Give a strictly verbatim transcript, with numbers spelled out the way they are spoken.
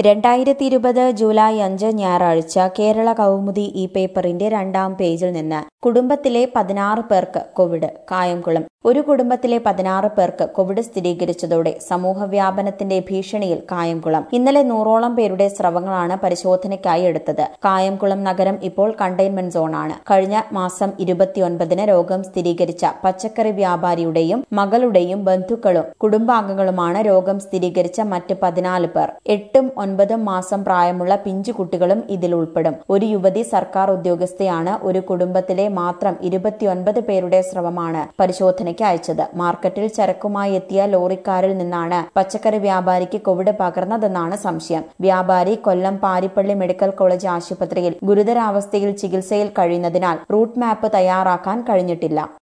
രണ്ടായിരത്തി ഇരുപത് ജൂലൈ അഞ്ച് ഞായറാഴ്ച കേരള കൗമുദി ഈ പേപ്പറിന്റെ രണ്ടാം പേജിൽ നിന്ന് കുടുംബത്തിലെ പതിനാറ് പേർക്ക് കോവിഡ്. കായംകുളം. ഒരു കുടുംബത്തിലെ പതിനാറ് പേർക്ക് കോവിഡ് സ്ഥിരീകരിച്ചതോടെ സമൂഹവ്യാപനത്തിന്റെ ഭീഷണിയിൽ കായംകുളം. ഇന്നലെ നൂറോളം പേരുടെ സ്രവങ്ങളാണ് പരിശോധനയ്ക്കായി എടുത്തത്. കായംകുളം നഗരം ഇപ്പോൾ കണ്ടെയ്ൻമെന്റ് സോണാണ്. കഴിഞ്ഞ മാസം ഇരുപത്തിയൊൻപതിന് രോഗം സ്ഥിരീകരിച്ച പച്ചക്കറി വ്യാപാരിയുടെയും മകളുടെയും ബന്ധുക്കളും കുടുംബാംഗങ്ങളുമാണ് രോഗം സ്ഥിരീകരിച്ച മറ്റ് പതിനാല് പേർ. എട്ടും ഒൻപതും മാസം പ്രായമുള്ള പിഞ്ചു കുട്ടികളും ഇതിൽ ഉൾപ്പെടും. ഒരു യുവതി സർക്കാർ ഉദ്യോഗസ്ഥയാണ്. ഒരു കുടുംബത്തിലെ മാത്രം ഇരുപത്തിയൊൻപത് പേരുടെ സ്രവമാണ് പരിശോധനയ്ക്ക് അയച്ചത്. മാർക്കറ്റിൽ ചരക്കുമായി എത്തിയ ലോറിക്കാരിൽ നിന്നാണ് പച്ചക്കറി വ്യാപാരിക്ക് കോവിഡ് പകർന്നതെന്നാണ് സംശയം. വ്യാപാരി കൊല്ലം പാരിപ്പള്ളി മെഡിക്കൽ കോളേജ് ആശുപത്രിയിൽ ഗുരുതരാവസ്ഥയിൽ ചികിത്സയിൽ കഴിയുന്നതിനാൽ റൂട്ട് മാപ്പ് തയ്യാറാക്കാൻ കഴിഞ്ഞിട്ടില്ല.